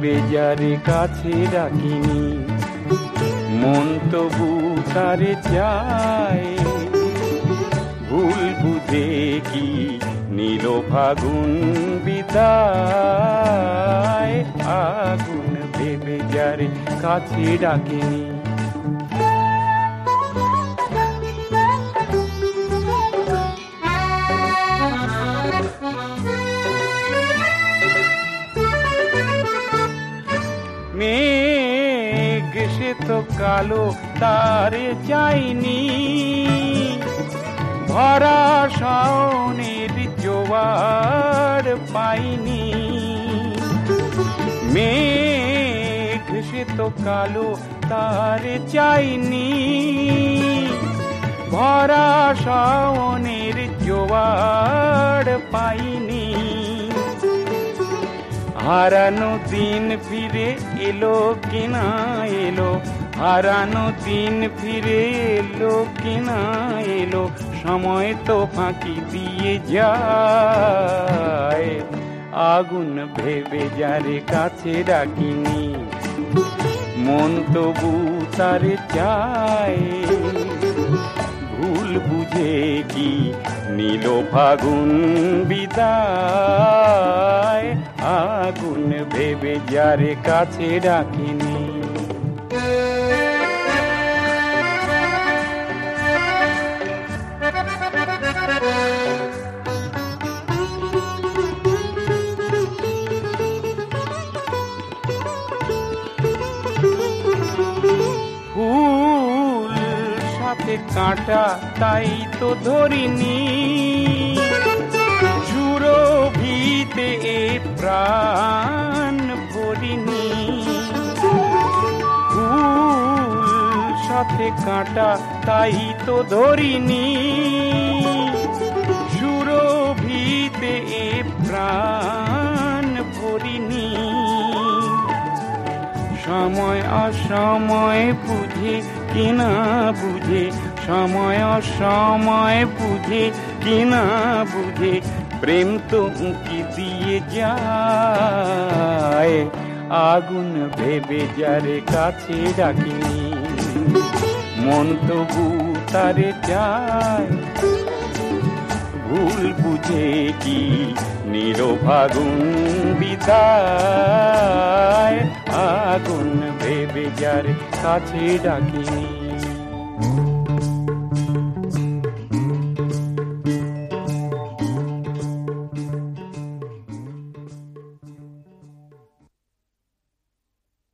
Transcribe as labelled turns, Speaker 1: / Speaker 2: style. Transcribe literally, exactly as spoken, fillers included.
Speaker 1: ভেবে যারে কাছে রাখিনি, মন তবু তারে চায়। ভুল বুঝে কি নীল ফাগুন বিদায়, আগুন ভেবে যারে কাছে ডাকিনি। মেঘ সে তো কালো তারে যায়নি, ভরা শাওনের জোয়ার পাইনি। মেঘ সে তো কালো তারে যায়নি, ভরা শাওনের জোয়ার পাইনি। হারানো দিন ফিরে এলো কিনা এলো, হারানো দিন ফিরে এলো কিনা এলো, সময় তো ফাঁকি দিয়ে যায়। আগুন ভেবে যারে কাছে ডাকিনি, মন তবু তারে চায়। ভুল বুঝে কি নীল ফাগুন বিদায়, আগুন ভেবে যারে কাছে ডাকিনি। ফুল সাথে কাঁটা তাই তো ধরিনি, ঝুড়ো ভিতে এ প্রাণ ভরিনি। ফুল সাথে কাঁটা তাই তো ধরিনি, ঝুড়ো ভিতে এ প্রাণ ভরিনি। সময় অসময় বুঝে কিনা বুঝে, সময় অসময় বুঝে কিনা বুঝে, প্রেম তো উঁকি দিয়ে যায়। আগুন ভেবে যারে কাছে ডাকিনি, মন তবু তারে চায়। ভুল বুঝে কি নীল ফাগুন বিদায়, আগুন ভেবে যারে কাছে ডাকিনি।